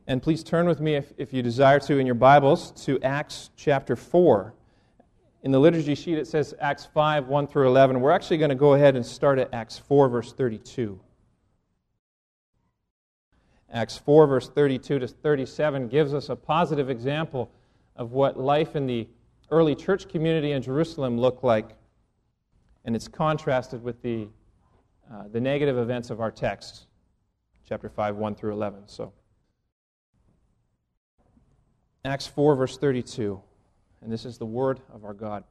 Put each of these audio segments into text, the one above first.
And please turn with me, if you desire to, in your Bibles, to Acts chapter 4. In the liturgy sheet it says Acts 5, 1 through 11. We're actually going to go ahead and start at Acts 4, verse 32. Acts 4, verse 32 to 37 gives us a positive example of what life in the early church community in Jerusalem looked like, and it's contrasted with the negative events of our text, chapter 5, 1 through 11. So, Acts 4, verse 32, and this is the word of our God.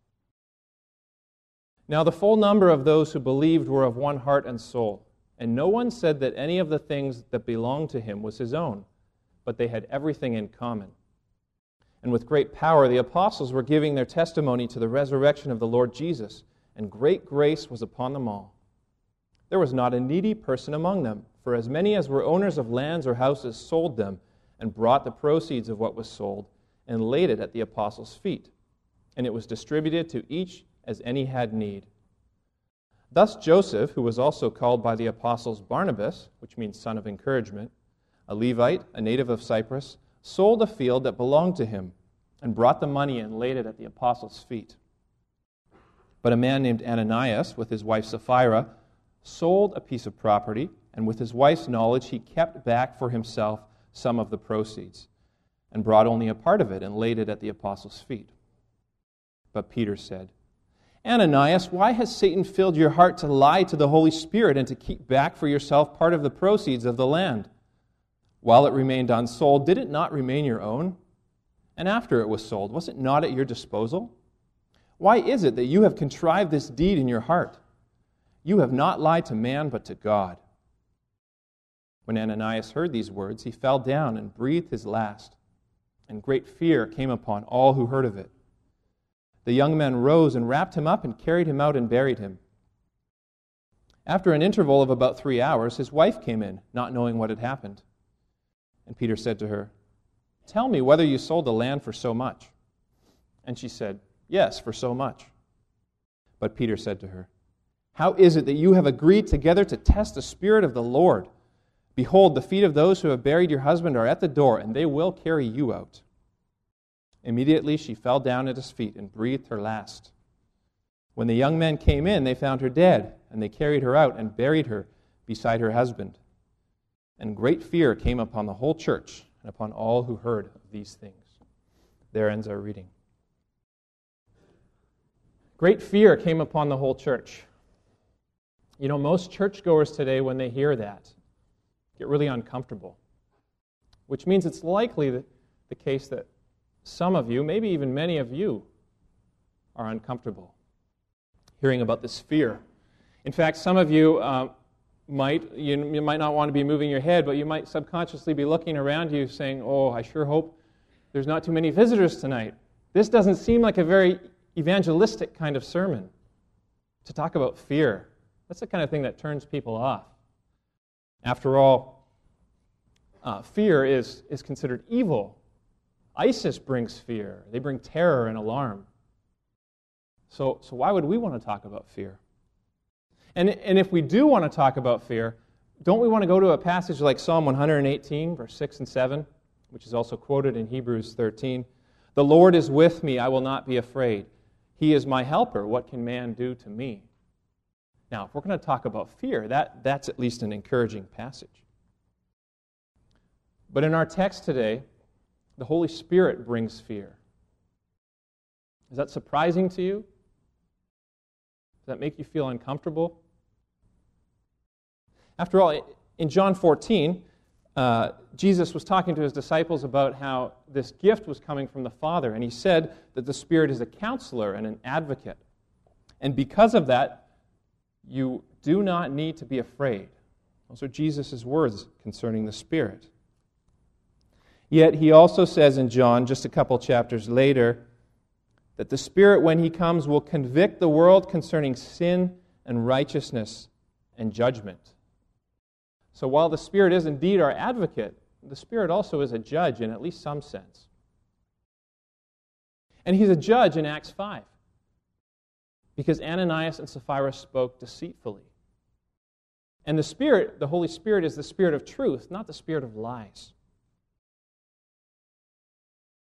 Now the full number of those who believed were of one heart and soul, and no one said that any of the things that belonged to him was his own, but they had everything in common. And with great power the apostles were giving their testimony to the resurrection of the Lord Jesus, and great grace was upon them all. There was not a needy person among them, for as many as were owners of lands or houses sold them, and brought the proceeds of what was sold, and laid it at the apostles' feet. And it was distributed to each as any had need. Thus Joseph, who was also called by the apostles Barnabas, which means son of encouragement, a Levite, a native of Cyprus, sold a field that belonged to him, and brought the money and laid it at the apostles' feet. But a man named Ananias, with his wife Sapphira, sold a piece of property, and with his wife's knowledge he kept back for himself some of the proceeds, and brought only a part of it and laid it at the apostles' feet. But Peter said, Ananias, why has Satan filled your heart to lie to the Holy Spirit and to keep back for yourself part of the proceeds of the land? While it remained unsold, did it not remain your own? And after it was sold, was it not at your disposal? Why is it that you have contrived this deed in your heart? You have not lied to man, but to God. When Ananias heard these words, he fell down and breathed his last, and great fear came upon all who heard of it. The young men rose and wrapped him up and carried him out and buried him. After an interval of about 3 hours, his wife came in, not knowing what had happened. And Peter said to her, Tell me whether you sold the land for so much. And she said, Yes, for so much. But Peter said to her, How is it that you have agreed together to test the Spirit of the Lord? Behold, the feet of those who have buried your husband are at the door, and they will carry you out. Immediately she fell down at his feet and breathed her last. When the young men came in, they found her dead, and they carried her out and buried her beside her husband. And great fear came upon the whole church and upon all who heard of these things. There ends our reading. Great fear came upon the whole church. You know, most churchgoers today, when they hear that, get really uncomfortable, which means it's likely that the case that some of you, maybe even many of you, are uncomfortable hearing about this fear. In fact, some of you you might not want to be moving your head, but you might subconsciously be looking around you saying, oh, I sure hope there's not too many visitors tonight. This doesn't seem like a very evangelistic kind of sermon to talk about fear. That's the kind of thing that turns people off. After all, fear is considered evil. ISIS brings fear. They bring terror and alarm. So why would we want to talk about fear? And if we do want to talk about fear, don't we want to go to a passage like Psalm 118, verse 6 and 7, which is also quoted in Hebrews 13? The Lord is with me, I will not be afraid. He is my helper, what can man do to me? Now, if we're going to talk about fear, that's at least an encouraging passage. But in our text today, the Holy Spirit brings fear. Is that surprising to you? Does that make you feel uncomfortable? After all, in John 14, Jesus was talking to his disciples about how this gift was coming from the Father, and he said that the Spirit is a counselor and an advocate. And because of that, you do not need to be afraid. Those are Jesus' words concerning the Spirit. Yet he also says in John, just a couple chapters later, that the Spirit, when he comes, will convict the world concerning sin and righteousness and judgment. So while the Spirit is indeed our advocate, the Spirit also is a judge in at least some sense. And he's a judge in Acts 5, because Ananias and Sapphira spoke deceitfully. And the Spirit, the Holy Spirit, is the Spirit of truth, not the spirit of lies.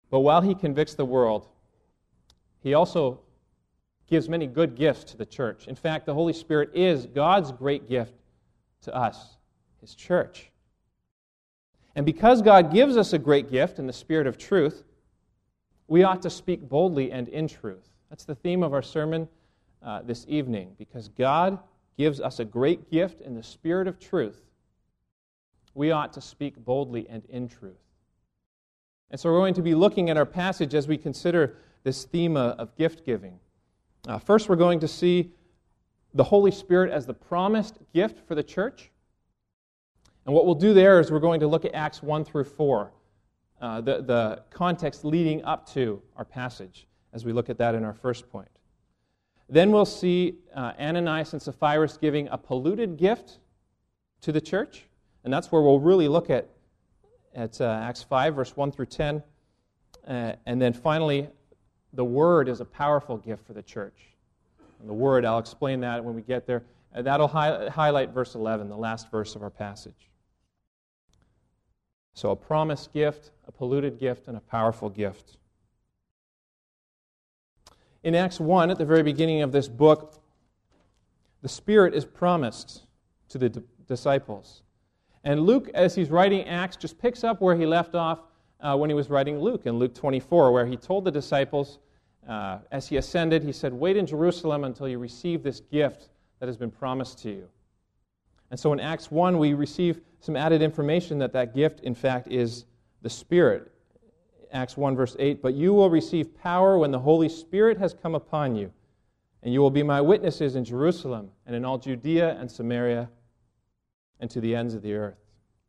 But while he convicts the world, he also gives many good gifts to the church. In fact, the Holy Spirit is God's great gift to us, His church. And because God gives us a great gift in the Spirit of truth, we ought to speak boldly and in truth. That's the theme of our sermon this evening. Because God gives us a great gift in the Spirit of truth, we ought to speak boldly and in truth. And so we're going to be looking at our passage as we consider this theme of gift giving. First, we're going to see the Holy Spirit as the promised gift for the church. And what we'll do there is we're going to look at Acts 1 through 4, the context leading up to our passage, as we look at that in our first point. Then we'll see Ananias and Sapphira giving a polluted gift to the church, and that's where we'll really look at Acts 5, verse 1 through 10. And then finally, the Word is a powerful gift for the church. And the Word, I'll explain that when we get there. That'll highlight verse 11, the last verse of our passage. So a promised gift, a polluted gift, and a powerful gift. In Acts 1, at the very beginning of this book, the Spirit is promised to the disciples. And Luke, as he's writing Acts, just picks up where he left off when he was writing Luke, in Luke 24, where he told the disciples, as he ascended, he said, "Wait in Jerusalem until you receive this gift that has been promised to you." And so in Acts 1, we receive some added information that gift, in fact, is the Spirit. Acts 1, verse 8, "But you will receive power when the Holy Spirit has come upon you, and you will be my witnesses in Jerusalem and in all Judea and Samaria and to the ends of the earth."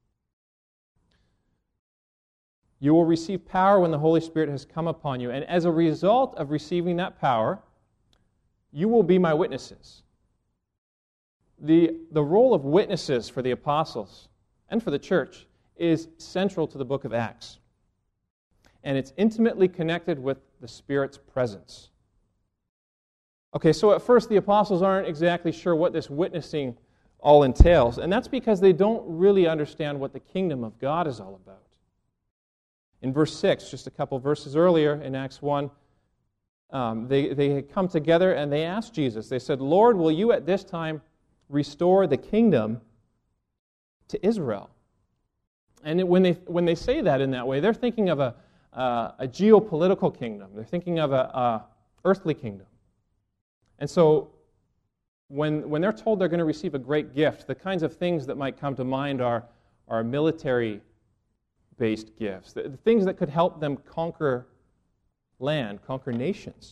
You will receive power when the Holy Spirit has come upon you, and as a result of receiving that power, you will be my witnesses. The role of witnesses for the apostles and for the church is central to the book of Acts. And it's intimately connected with the Spirit's presence. Okay, so at first the apostles aren't exactly sure what this witnessing all entails, and that's because they don't really understand what the kingdom of God is all about. In verse 6, just a couple verses earlier in Acts 1, they had come together and they asked Jesus, they said, "Lord, will you at this time restore the kingdom to Israel?" And when they say that in that way, they're thinking of a geopolitical kingdom. They're thinking of a earthly kingdom. And so when they're told they're going to receive a great gift, the kinds of things that might come to mind are military-based gifts, the things that could help them conquer land, conquer nations.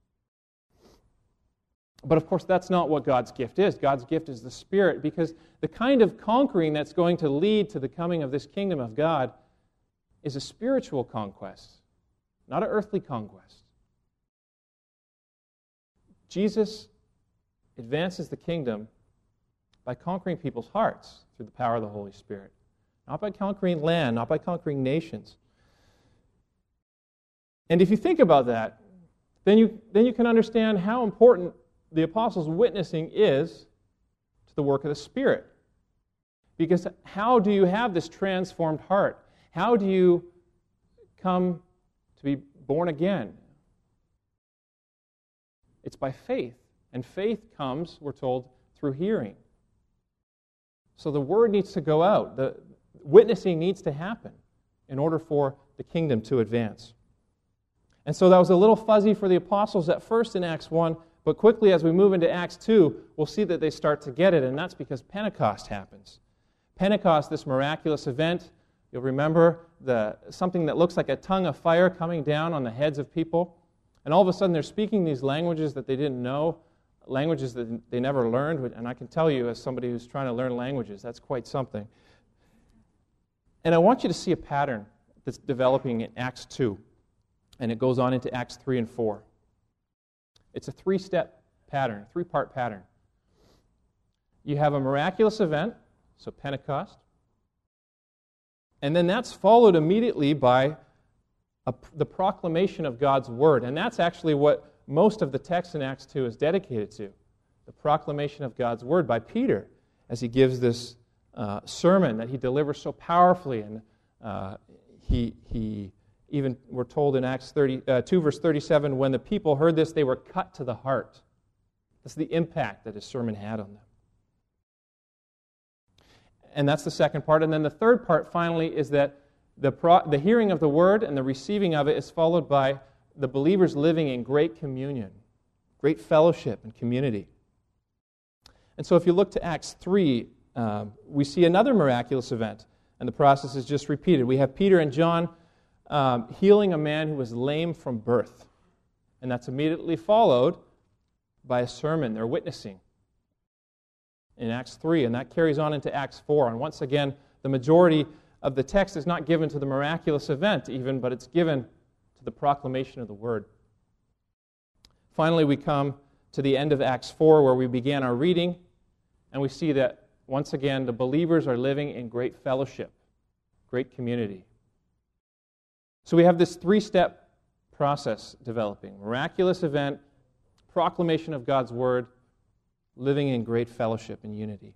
But of course, that's not what God's gift is. God's gift is the Spirit, because the kind of conquering that's going to lead to the coming of this kingdom of God is a spiritual conquest, not an earthly conquest. Jesus advances the kingdom by conquering people's hearts through the power of the Holy Spirit. Not by conquering land, not by conquering nations. And if you think about that, then you can understand how important the apostles' witnessing is to the work of the Spirit. Because how do you have this transformed heart? How do you come to be born again? It's by faith. And faith comes, we're told, through hearing. So the word needs to go out. The witnessing needs to happen in order for the kingdom to advance. And so that was a little fuzzy for the apostles at first in Acts 1, but quickly as we move into Acts 2, we'll see that they start to get it, and that's because Pentecost happens. Pentecost, this miraculous event, you'll remember something that looks like a tongue of fire coming down on the heads of people, and all of a sudden they're speaking these languages that they didn't know, languages that they never learned, and I can tell you as somebody who's trying to learn languages, that's quite something. And I want you to see a pattern that's developing in Acts 2, and it goes on into Acts 3 and 4. It's a three-step pattern, three-part pattern. You have a miraculous event, so Pentecost, and then that's followed immediately by the proclamation of God's Word, and that's actually what most of the text in Acts 2 is dedicated to, the proclamation of God's Word by Peter as he gives this sermon that he delivers so powerfully, and he Even we're told in Acts 2, verse 37, when the people heard this, they were cut to the heart. That's the impact that his sermon had on them. And that's the second part. And then the third part, finally, is that the hearing of the word and the receiving of it is followed by the believers living in great communion, great fellowship and community. And so if you look to Acts 3, we see another miraculous event, and the process is just repeated. We have Peter and John healing a man who was lame from birth. And that's immediately followed by a sermon. They're witnessing in Acts 3, and that carries on into Acts 4. And once again, the majority of the text is not given to the miraculous event even, but it's given to the proclamation of the word. Finally, we come to the end of Acts 4 where we began our reading, and we see that once again the believers are living in great fellowship, great community. So we have this three-step process developing. Miraculous event, proclamation of God's word, living in great fellowship and unity.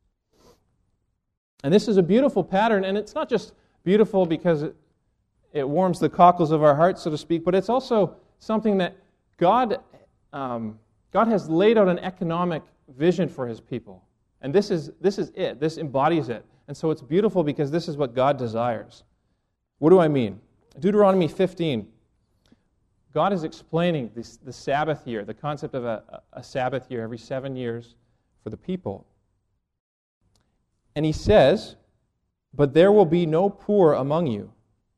And this is a beautiful pattern, and it's not just beautiful because it warms the cockles of our hearts, so to speak, but it's also something that God has laid out an economic vision for his people. And this is it. This embodies it. And so it's beautiful because this is what God desires. What do I mean? Deuteronomy 15. God is explaining the Sabbath year, the concept of a Sabbath year every 7 years for the people. And he says, "But there will be no poor among you."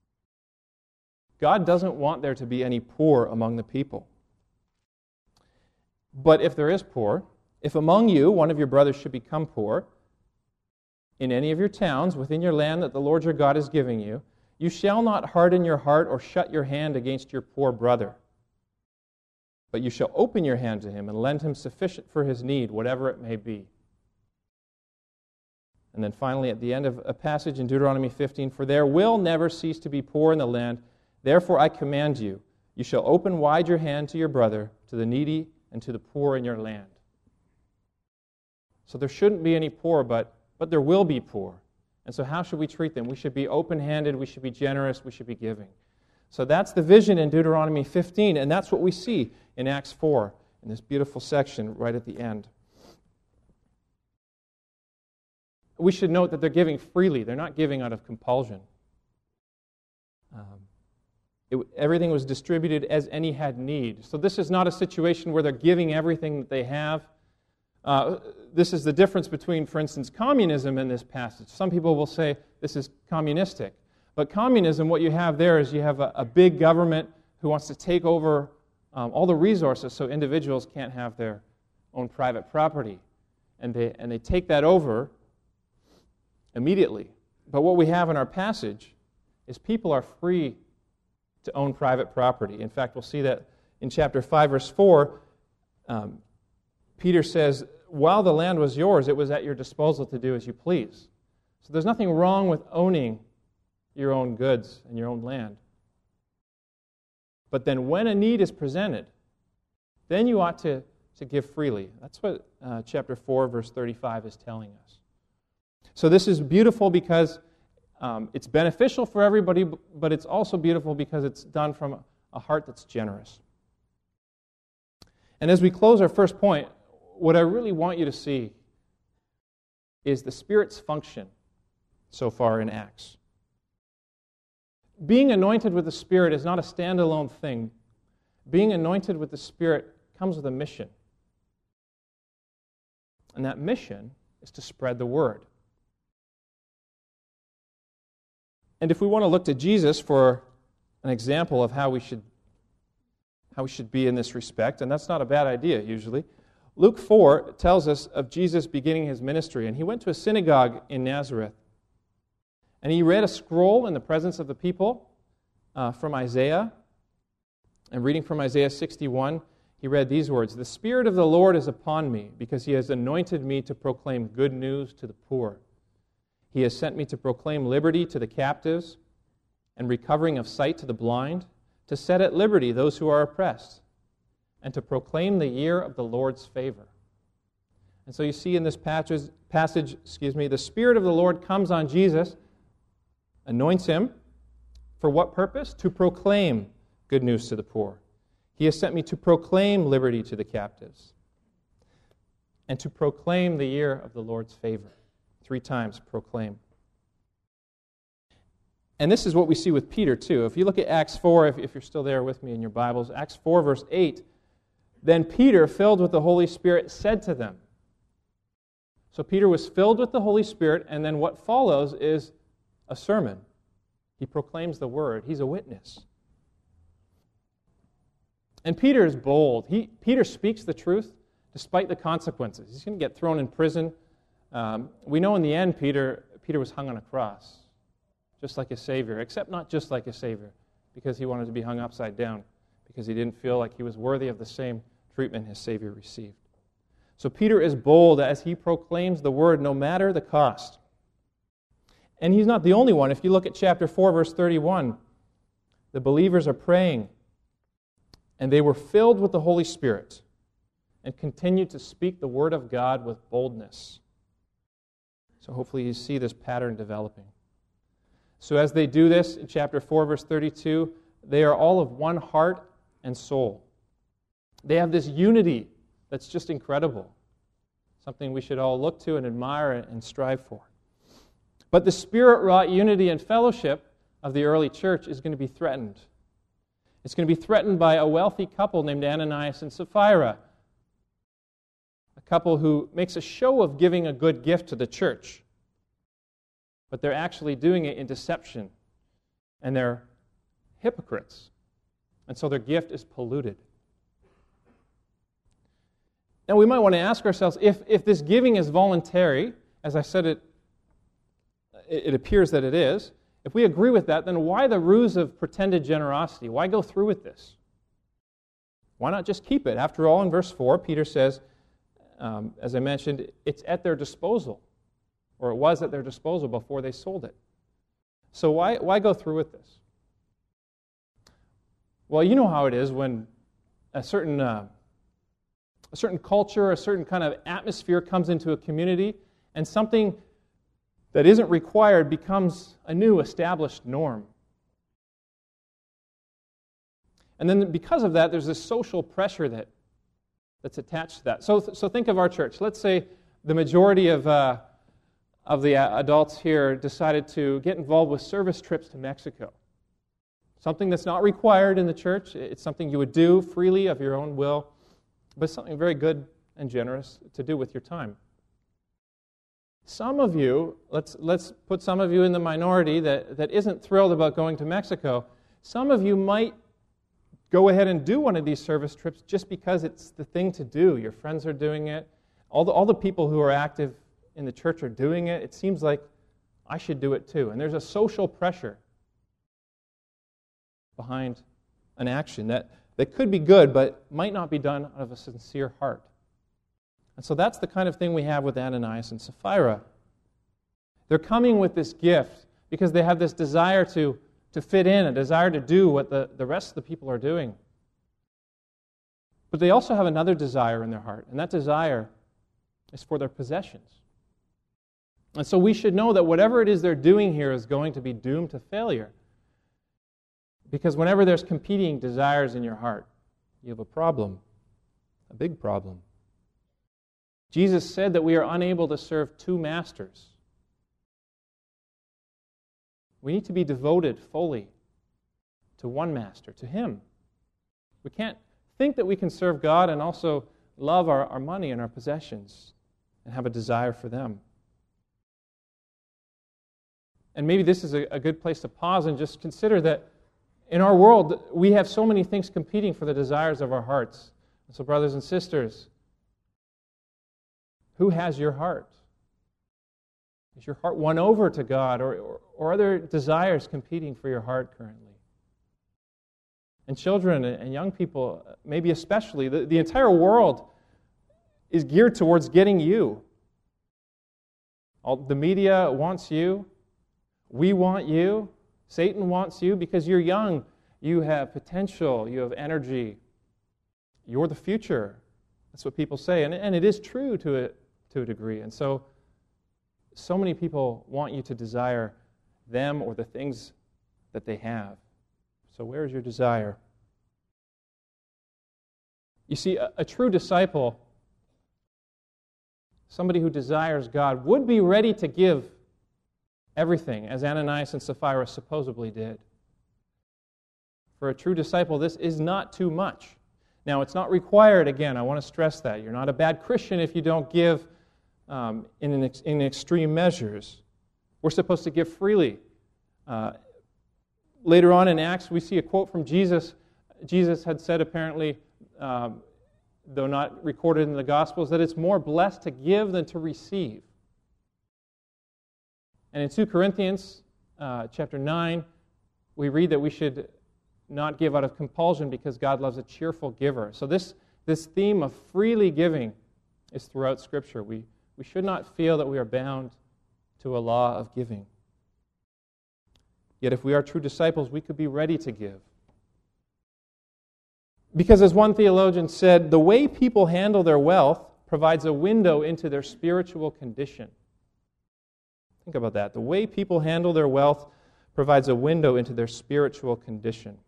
God doesn't want there to be any poor among the people. But if there is poor, if among you one of your brothers should become poor, in any of your towns within your land that the Lord your God is giving you, you shall not harden your heart or shut your hand against your poor brother. But you shall open your hand to him and lend him sufficient for his need, whatever it may be. And then finally, at the end of a passage in Deuteronomy 15, "For there will never cease to be poor in the land. Therefore I command you, you shall open wide your hand to your brother, to the needy, and to the poor in your land." So there shouldn't be any poor, but there will be poor. And so how should we treat them? We should be open-handed, we should be generous, we should be giving. So that's the vision in Deuteronomy 15, and that's what we see in Acts 4, in this beautiful section right at the end. We should note that they're giving freely. They're not giving out of compulsion. Everything was distributed as any had need. So this is not a situation where they're giving everything that they have. This is the difference between, for instance, communism in this passage. Some people will say this is communistic. But communism, what you have there is you have a big government who wants to take over all the resources so individuals can't have their own private property. And they take that over immediately. But what we have in our passage is people are free to own private property. In fact, we'll see that in chapter 5, verse 4, Peter says, while the land was yours, it was at your disposal to do as you please. So there's nothing wrong with owning your own goods and your own land. But then when a need is presented, then you ought to give freely. That's what chapter 4, verse 35 is telling us. So this is beautiful because it's beneficial for everybody, but it's also beautiful because it's done from a heart that's generous. And as we close our first point, what I really want you to see is the Spirit's function so far in Acts. Being anointed with the Spirit is not a standalone thing. Being anointed with the Spirit comes with a mission. And that mission is to spread the word. And if we want to look to Jesus for an example of how we should be in this respect, and that's not a bad idea usually, Luke 4 tells us of Jesus beginning his ministry. And he went to a synagogue in Nazareth. And he read a scroll in the presence of the people from Isaiah. And reading from Isaiah 61, he read these words, "The Spirit of the Lord is upon me, because he has anointed me to proclaim good news to the poor. He has sent me to proclaim liberty to the captives and recovering of sight to the blind, to set at liberty those who are oppressed, and to proclaim the year of the Lord's favor." And so you see in this passage, the Spirit of the Lord comes on Jesus, anoints him, For what purpose? To proclaim good news to the poor. He has sent me to proclaim liberty to the captives and to proclaim the year of the Lord's favor. 3 times proclaim. And this is what we see with Peter, too. If you look at Acts 4, if you're still there with me in your Bibles, Acts 4, verse 8, then Peter, filled with the Holy Spirit, said to them. So Peter was filled with the Holy Spirit, and then what follows is a sermon. He proclaims the word. He's a witness. And Peter is bold. Peter speaks the truth despite the consequences. He's going to get thrown in prison. We know in the end Peter was hung on a cross, just like a Savior, except not just like a Savior, because he wanted to be hung upside down, because he didn't feel like he was worthy of the same treatment his Savior received. So Peter is bold as he proclaims the word no matter the cost. And he's not the only one. If you look at chapter 4, verse 31, the believers are praying, and they were filled with the Holy Spirit and continued to speak the word of God with boldness. So hopefully you see this pattern developing. So as they do this, in chapter 4, verse 32, they are all of one heart and soul. They have this unity that's just incredible, something we should all look to and admire and strive for. But the Spirit-wrought unity and fellowship of the early church is going to be threatened. It's going to be threatened by a wealthy couple named Ananias and Sapphira, a couple who makes a show of giving a good gift to the church, but they're actually doing it in deception, and they're hypocrites, and so their gift is polluted. Now we might want to ask ourselves, if this giving is voluntary, as I said it appears that it is, if we agree with that, then why the ruse of pretended generosity? Why go through with this? Why not just keep it? After all, in verse 4, Peter says, as I mentioned, it's at their disposal, or it was at their disposal before they sold it. So why go through with this? Well, you know how it is when a certain culture, a certain kind of atmosphere comes into a community, and something that isn't required becomes a new established norm. And then because of that, there's this social pressure that's attached to that. So think of our church. Let's say the majority of the adults here decided to get involved with service trips to Mexico. Something that's not required in the church. It's something you would do freely of your own will, but something very good and generous to do with your time. Some of you, let's put some of you in the minority that isn't thrilled about going to Mexico. Some of you might go ahead and do one of these service trips just because it's the thing to do. Your friends are doing it. All the people who are active in the church are doing it. It seems like I should do it too. And there's a social pressure behind an action that could be good, but might not be done out of a sincere heart. And so that's the kind of thing we have with Ananias and Sapphira. They're coming with this gift because they have this desire to fit in, a desire to do what the rest of the people are doing. But they also have another desire in their heart, and that desire is for their possessions. And so we should know that whatever it is they're doing here is going to be doomed to failure. Because whenever there's competing desires in your heart, you have a problem, a big problem. Jesus said that we are unable to serve 2 masters. We need to be devoted fully to one master, to Him. We can't think that we can serve God and also love our money and our possessions and have a desire for them. And maybe this is a good place to pause and just consider that in our world, we have so many things competing for the desires of our hearts. And so, brothers and sisters, who has your heart? Is your heart won over to God, or are there desires competing for your heart currently? And children and young people, maybe especially, the entire world is geared towards getting you. The media wants you. We want you. Satan wants you because you're young. You have potential. You have energy. You're the future. That's what people say. And it is true to a degree. And so many people want you to desire them or the things that they have. So where is your desire? You see, a true disciple, somebody who desires God, would be ready to give everything, as Ananias and Sapphira supposedly did. For a true disciple, this is not too much. Now, it's not required, again, I want to stress that. You're not a bad Christian if you don't give in extreme measures. We're supposed to give freely. Later on in Acts, we see a quote from Jesus. Jesus had said, apparently, though not recorded in the Gospels, that it's more blessed to give than to receive. And in 2 Corinthians chapter 9, we read that we should not give out of compulsion because God loves a cheerful giver. So this theme of freely giving is throughout Scripture. We should not feel that we are bound to a law of giving. Yet if we are true disciples, we could be ready to give. Because as one theologian said, the way people handle their wealth provides a window into their spiritual condition. Think about that. The way people handle their wealth provides a window into their spiritual condition.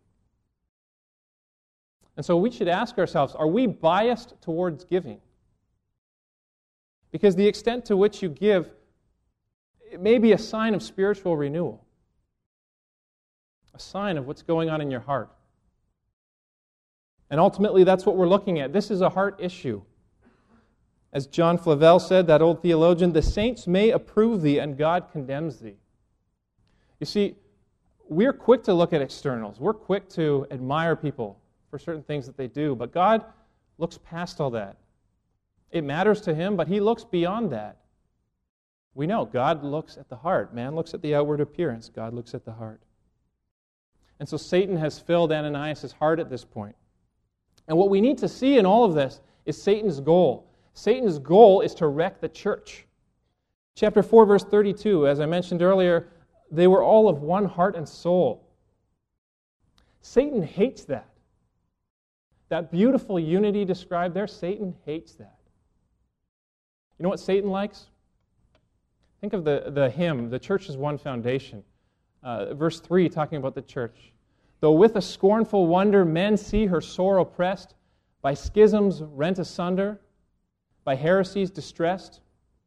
And so we should ask ourselves, are we biased towards giving? Because the extent to which you give, it may be a sign of spiritual renewal, a sign of what's going on in your heart. And ultimately, that's what we're looking at. This is a heart issue. As John Flavel said, that old theologian, the saints may approve thee and God condemns thee. You see, we're quick to look at externals. We're quick to admire people for certain things that they do, but God looks past all that. It matters to Him, but He looks beyond that. We know God looks at the heart. Man looks at the outward appearance. God looks at the heart. And so Satan has filled Ananias' heart at this point. And what we need to see in all of this is Satan's goal. Satan's goal is to wreck the church. Chapter 4, verse 32, as I mentioned earlier, they were all of one heart and soul. Satan hates that. That beautiful unity described there, Satan hates that. You know what Satan likes? Think of the hymn, "The Church is One Foundation." Verse 3, talking about the church. Though with a scornful wonder men see her sore oppressed, by schisms rent asunder, by heresies distressed.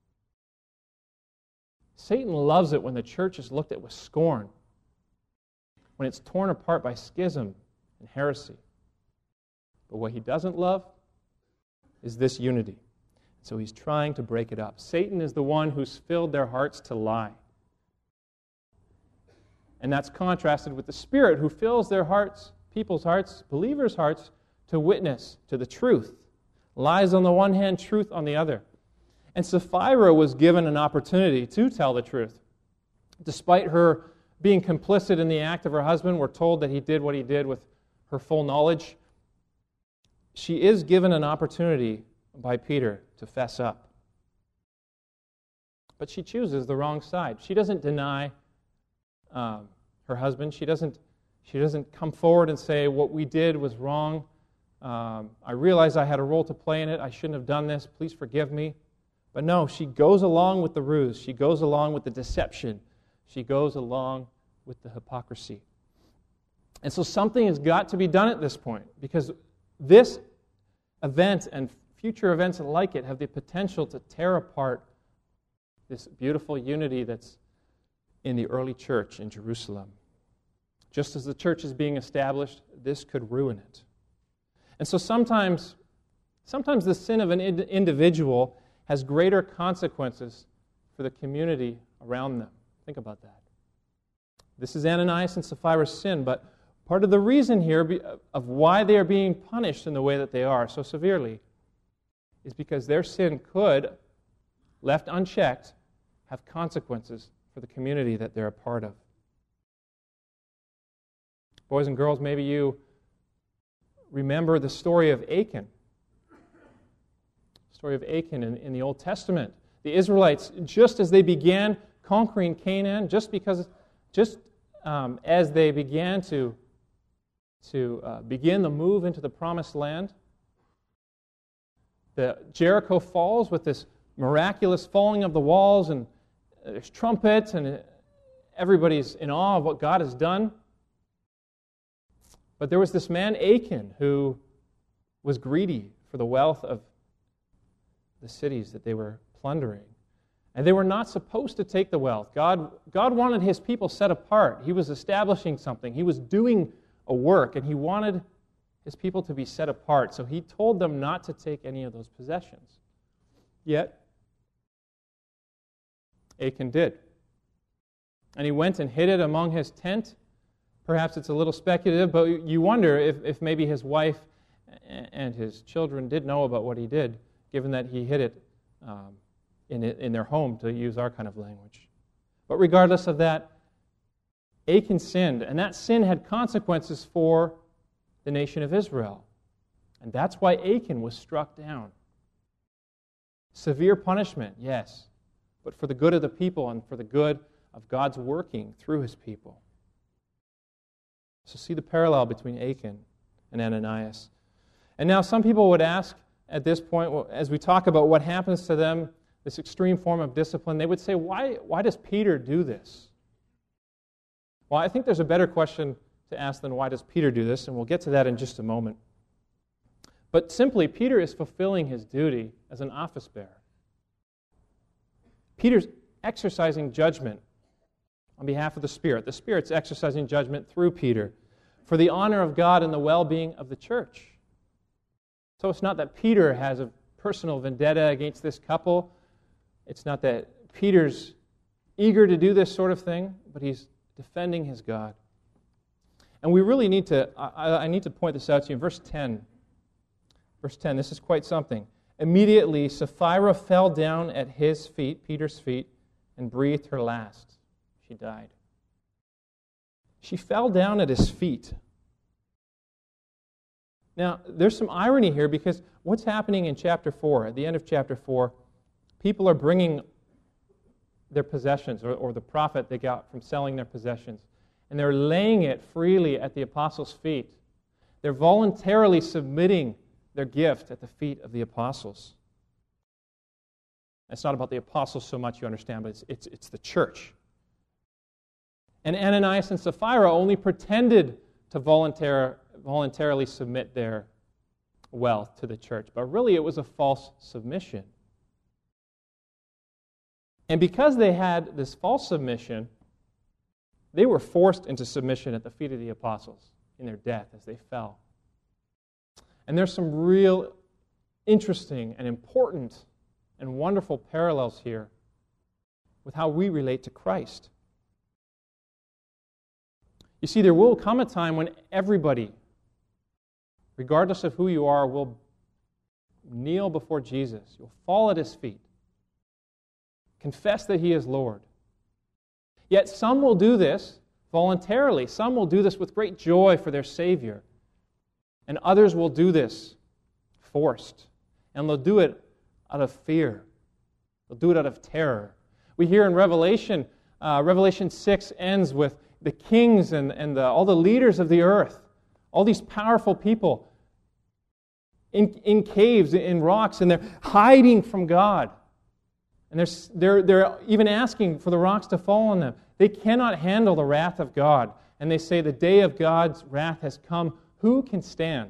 Satan loves it when the church is looked at with scorn, when it's torn apart by schism and heresy. But what he doesn't love is this unity. So he's trying to break it up. Satan is the one who's filled their hearts to lie. And that's contrasted with the Spirit who fills their hearts, people's hearts, believers' hearts, to witness to the truth. Lies on the one hand, truth on the other. And Sapphira was given an opportunity to tell the truth. Despite her being complicit in the act of her husband, we're told that he did what he did with her full knowledge. She is given an opportunity by Peter to fess up. But she chooses the wrong side. She doesn't deny her husband. She doesn't come forward and say, what we did was wrong. I realize I had a role to play in it. I shouldn't have done this. Please forgive me. But no, she goes along with the ruse. She goes along with the deception. She goes along with the hypocrisy. And so something has got to be done at this point, because this event and future events like it have the potential to tear apart this beautiful unity that's in the early church in Jerusalem. Just as the church is being established, this could ruin it. And so sometimes the sin of an individual has greater consequences for the community around them. Think about that. This is Ananias and Sapphira's sin, but part of the reason here of why they are being punished in the way that they are so severely is because their sin could, left unchecked, have consequences for the community that they're a part of. Boys and girls, maybe you remember the story of Achan. The story of Achan in the Old Testament. The Israelites, just as they began conquering Canaan, just as they began to begin the move into the Promised Land, Jericho falls with this miraculous falling of the walls, and there's trumpets, and everybody's in awe of what God has done. But there was this man, Achan, who was greedy for the wealth of the cities that they were plundering. And they were not supposed to take the wealth. God wanted his people set apart. He was establishing something. He was doing a work, and he wanted his people to be set apart. So he told them not to take any of those possessions. Yet, Achan did. And he went and hid it among his tent. Perhaps it's a little speculative, but you wonder if maybe his wife and his children did know about what he did, given that he hid it in their home, to use our kind of language. But regardless of that, Achan sinned, and that sin had consequences for the nation of Israel. And that's why Achan was struck down. Severe punishment, yes, but for the good of the people and for the good of God's working through his people. So see the parallel between Achan and Ananias. And now some people would ask at this point, as we talk about what happens to them, this extreme form of discipline, they would say, why does Peter do this? Well, I think there's a better question to ask than why does Peter do this, and we'll get to that in just a moment. But simply, Peter is fulfilling his duty as an office bearer. Peter's exercising judgment on behalf of the Spirit. The Spirit's exercising judgment through Peter for the honor of God and the well-being of the church. So it's not that Peter has a personal vendetta against this couple. It's not that Peter's eager to do this sort of thing, but he's defending his God. And we really need to, I need to point this out to you in verse 10. Verse 10, this is quite something. Immediately, Sapphira fell down at his feet, Peter's feet, and breathed her last. She died. She fell down at his feet. Now, there's some irony here because what's happening in chapter 4, at the end of chapter 4, people are bringing their possessions or the profit they got from selling their possessions, and they're laying it freely at the apostles' feet. They're voluntarily submitting their gift at the feet of the apostles. It's not about the apostles so much, you understand, but it's the church. And Ananias and Sapphira only pretended to voluntarily submit their wealth to the church, but really it was a false submission. And because they had this false submission, they were forced into submission at the feet of the apostles in their death as they fell. And there's some real interesting and important and wonderful parallels here with how we relate to Christ. You see, there will come a time when everybody, regardless of who you are, will kneel before Jesus. You'll fall at his feet. Confess that he is Lord. Yet some will do this voluntarily. Some will do this with great joy for their Savior. And others will do this forced. And they'll do it out of fear. They'll do it out of terror. We hear in Revelation 6 ends with the kings and all the leaders of the earth, all these powerful people in caves, in rocks, and they're hiding from God. And they're even asking for the rocks to fall on them. They cannot handle the wrath of God. And they say, the day of God's wrath has come. Who can stand?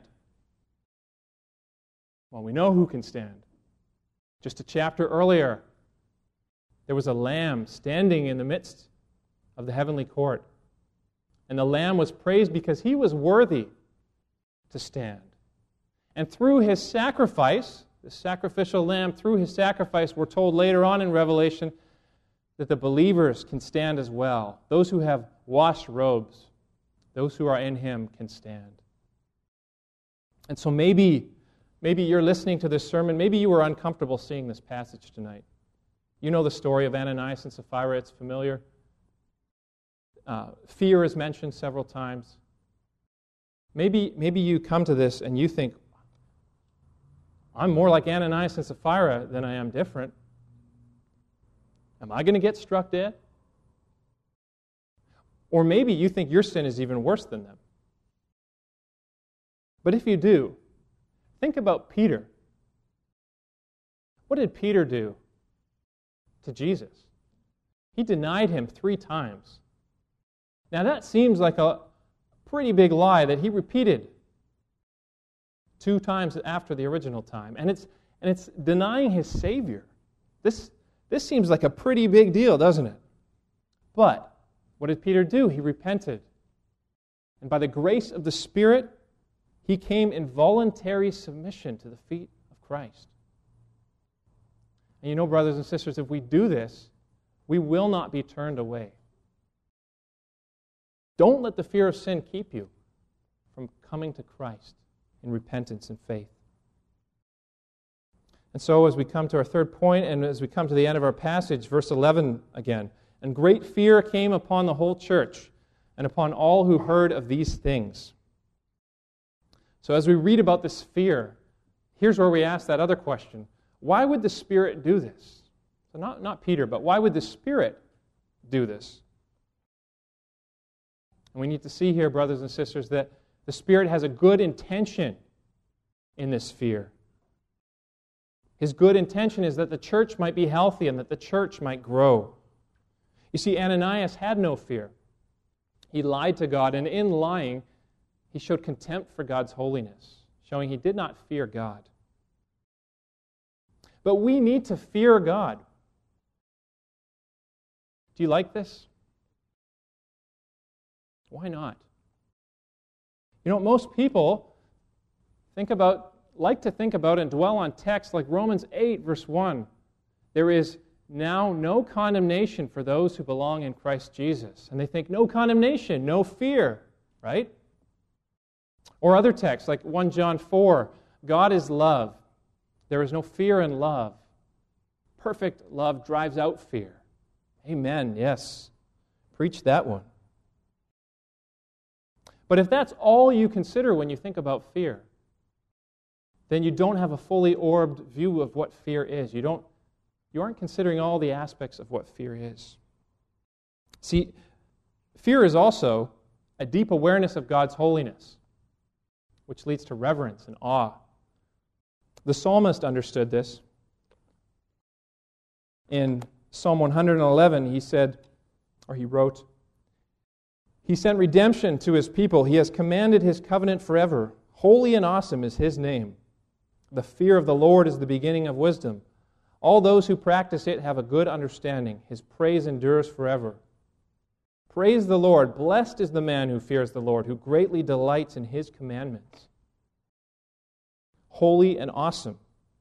Well, we know who can stand. Just a chapter earlier, there was a lamb standing in the midst of the heavenly court. And the lamb was praised because he was worthy to stand. And through his sacrifice, the sacrificial lamb, through his sacrifice, we're told later on in Revelation that the believers can stand as well. Those who have washed robes, those who are in him can stand. And so maybe you're listening to this sermon, maybe you were uncomfortable seeing this passage tonight. You know the story of Ananias and Sapphira, it's familiar. Fear is mentioned several times. Maybe you come to this and you think, I'm more like Ananias and Sapphira than I am different. Am I going to get struck dead? Or maybe you think your sin is even worse than them. But if you do, think about Peter. What did Peter do to Jesus? He denied him 3 times. Now that seems like a pretty big lie that he repeated 2 times after the original time. And it's denying his Savior. This seems like a pretty big deal, doesn't it? But what did Peter do? He repented. And by the grace of the Spirit, he came in voluntary submission to the feet of Christ. And you know, brothers and sisters, if we do this, we will not be turned away. Don't let the fear of sin keep you from coming to Christ in repentance and faith. And so as we come to our third point, and as we come to the end of our passage, verse 11 again, and great fear came upon the whole church and upon all who heard of these things. So as we read about this fear, here's where we ask that other question. Why would the Spirit do this? So not Peter, but why would the Spirit do this? And we need to see here, brothers and sisters, that the Spirit has a good intention in this fear. His good intention is that the church might be healthy and that the church might grow. You see, Ananias had no fear. He lied to God, and in lying, he showed contempt for God's holiness, showing he did not fear God. But we need to fear God. Do you like this? Why not? You know, most people like to think about and dwell on texts like Romans 8, verse 1. There is now no condemnation for those who belong in Christ Jesus. And they think, no condemnation, no fear, right? Or other texts like 1 John 4, God is love. There is no fear in love. Perfect love drives out fear. Amen, yes. Preach that one. But if that's all you consider when you think about fear, then you don't have a fully orbed view of what fear is. You aren't considering all the aspects of what fear is. See, fear is also a deep awareness of God's holiness, which leads to reverence and awe. The psalmist understood this. In Psalm 111, he wrote, He sent redemption to His people. He has commanded His covenant forever. Holy and awesome is His name. The fear of the Lord is the beginning of wisdom. All those who practice it have a good understanding. His praise endures forever. Praise the Lord. Blessed is the man who fears the Lord, who greatly delights in His commandments. Holy and awesome.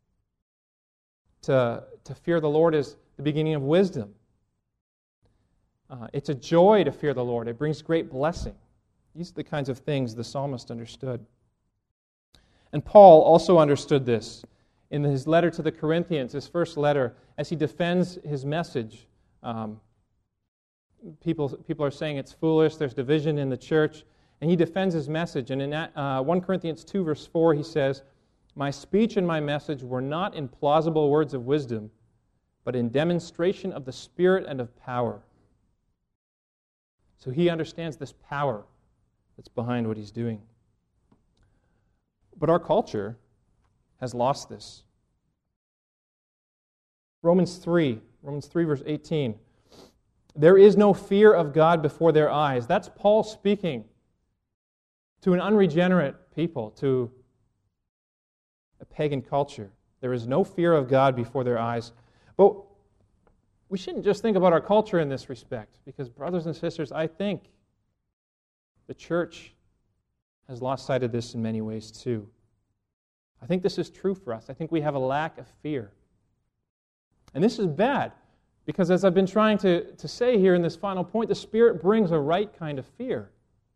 To fear the Lord is the beginning of wisdom. It's a joy to fear the Lord. It brings great blessing. These are the kinds of things the psalmist understood. And Paul also understood this in his letter to the Corinthians, his first letter, as he defends his message. People are saying it's foolish, there's division in the church, and he defends his message. And in 1 Corinthians 2, verse 4, he says, My speech and my message were not in plausible words of wisdom, but in demonstration of the Spirit and of power. So he understands this power that's behind what he's doing. But our culture has lost this. Romans 3 verse 18. There is no fear of God before their eyes. That's Paul speaking to an unregenerate people, to a pagan culture. There is no fear of God before their eyes. But we shouldn't just think about our culture in this respect, because, brothers and sisters, I think the church has lost sight of this in many ways too. I think this is true for us. I think we have a lack of fear. And this is bad, because as I've been trying to say here in this final point, the Spirit brings a right kind of fear.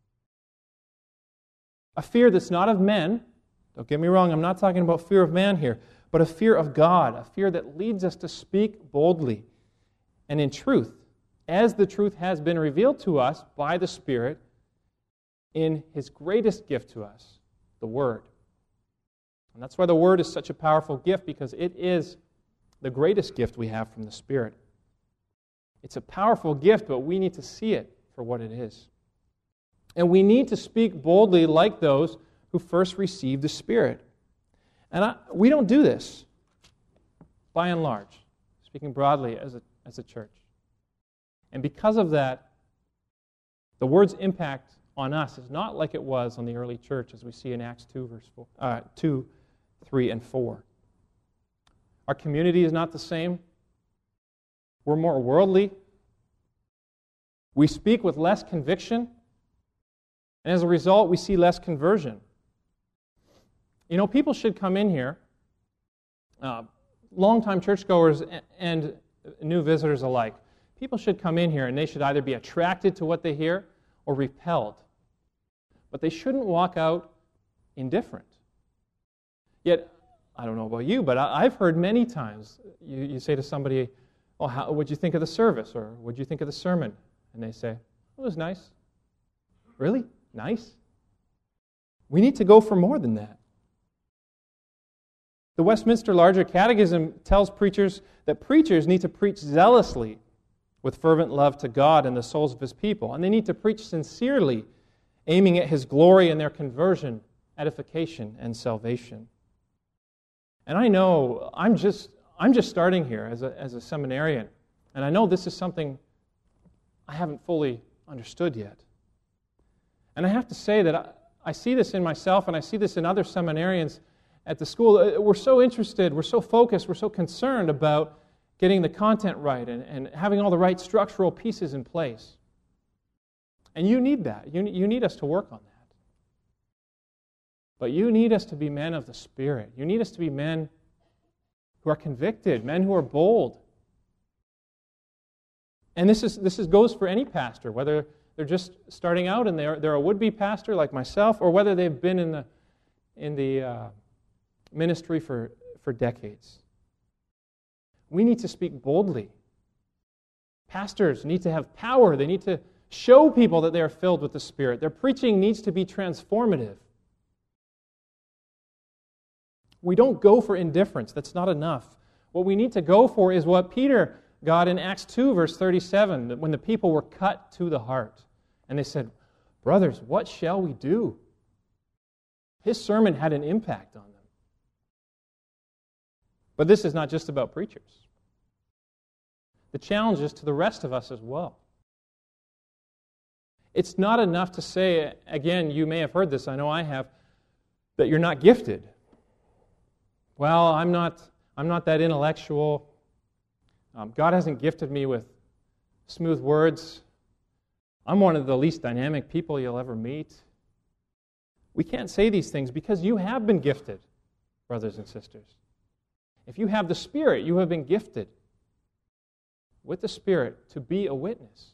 A fear that's not of men. Don't get me wrong, I'm not talking about fear of man here, but a fear of God, a fear that leads us to speak boldly and in truth, as the truth has been revealed to us by the Spirit in His greatest gift to us, the Word. And that's why the Word is such a powerful gift, because it is the greatest gift we have from the Spirit. It's a powerful gift, but we need to see it for what it is. And we need to speak boldly like those who first received the Spirit. And we don't do this, by and large, speaking broadly as a church. And because of that, the Word's impact on us is not like it was on the early church, as we see in Acts 2, 3, and 4. Our community is not the same. We're more worldly. We speak with less conviction. And as a result, we see less conversion. You know, people should come in here, longtime churchgoers and new visitors alike. People should come in here and they should either be attracted to what they hear or repelled. But they shouldn't walk out indifferent. Yet, I don't know about you, but I've heard many times, you say to somebody, "Oh, what'd you think of the service?" or "What'd you think of the sermon?" And they say, "It was nice." Really? Nice? We need to go for more than that. The Westminster Larger Catechism tells preachers that preachers need to preach zealously with fervent love to God and the souls of His people. And they need to preach sincerely, aiming at His glory and their conversion, edification, and salvation. And I know I'm just starting here as a seminarian, and I know this is something I haven't fully understood yet. And I have to say that I see this in myself, and I see this in other seminarians at the school. We're so interested, we're so focused, we're so concerned about getting the content right and having all the right structural pieces in place. And you need that. You need us to work on that. But you need us to be men of the Spirit. You need us to be men who are convicted, men who are bold. And this goes for any pastor, whether they're just starting out and they're a would-be pastor like myself, or whether they've been in the ministry for decades. We need to speak boldly. Pastors need to have power. They need to show people that they are filled with the Spirit. Their preaching needs to be transformative. We don't go for indifference. That's not enough. What we need to go for is what Peter got in Acts 2, verse 37, when the people were cut to the heart. And they said, "Brothers, what shall we do?" His sermon had an impact on them. But this is not just about preachers. The challenge is to the rest of us as well. It's not enough to say, again, you may have heard this, I know I have, that you're not gifted. Well, I'm not that intellectual. God hasn't gifted me with smooth words. I'm one of the least dynamic people you'll ever meet. We can't say these things because you have been gifted, brothers and sisters. If you have the Spirit, you have been gifted with the Spirit to be a witness.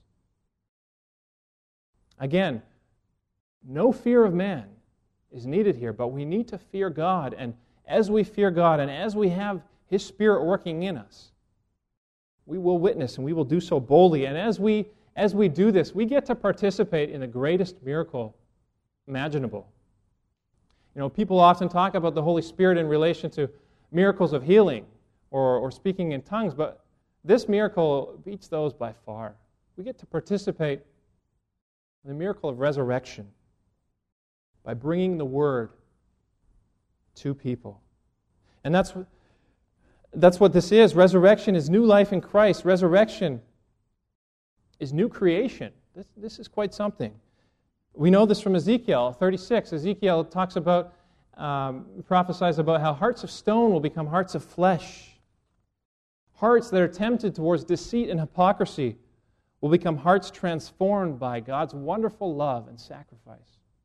Again, no fear of man is needed here, but we need to fear God. And as we fear God and as we have His Spirit working in us, we will witness and we will do so boldly. And as we do this, we get to participate in the greatest miracle imaginable. You know, people often talk about the Holy Spirit in relation to miracles of healing or speaking in tongues, but this miracle beats those by far. We get to participate in the miracle of resurrection by bringing the Word to people. And that's what this is. Resurrection is new life in Christ. Resurrection is new creation. This is quite something. We know this from Ezekiel 36. Ezekiel talks about, prophesies about how hearts of stone will become hearts of flesh. Hearts that are tempted towards deceit and hypocrisy will become hearts transformed by God's wonderful love and sacrifice.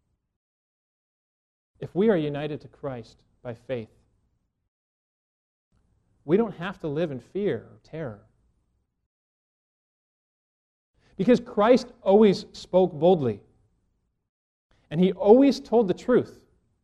If we are united to Christ by faith, we don't have to live in fear or terror. Because Christ always spoke boldly. And He always told the truth.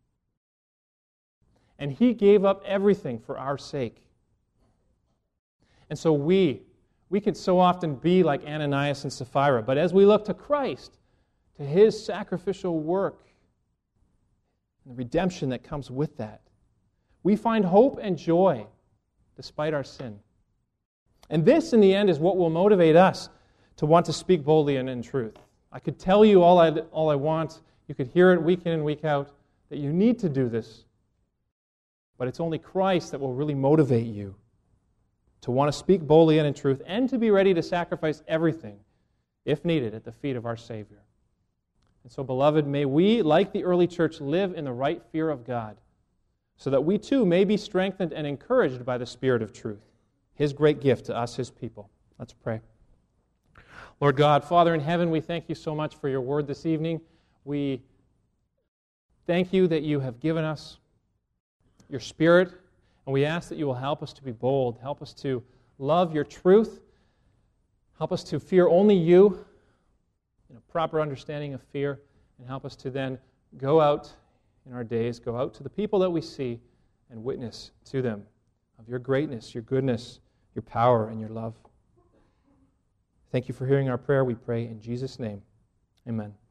And He gave up everything for our sake. And so we could so often be like Ananias and Sapphira, but as we look to Christ, to His sacrificial work, and the redemption that comes with that, we find hope and joy despite our sin. And this, in the end, is what will motivate us to want to speak boldly and in truth. I could tell you all I want. You could hear it week in and week out, that you need to do this. But it's only Christ that will really motivate you to want to speak boldly and in truth, and to be ready to sacrifice everything, if needed, at the feet of our Savior. And so, beloved, may we, like the early church, live in the right fear of God, so that we too may be strengthened and encouraged by the Spirit of truth, His great gift to us, His people. Let's pray. Lord God, Father in heaven, we thank you so much for your word this evening. We thank you that you have given us your Spirit, and we ask that you will help us to be bold, help us to love your truth, help us to fear only you, in a proper understanding of fear, and help us to then go out in our days, go out to the people that we see and witness to them of your greatness, your goodness, your power, and your love. Thank you for hearing our prayer, we pray in Jesus' name. Amen.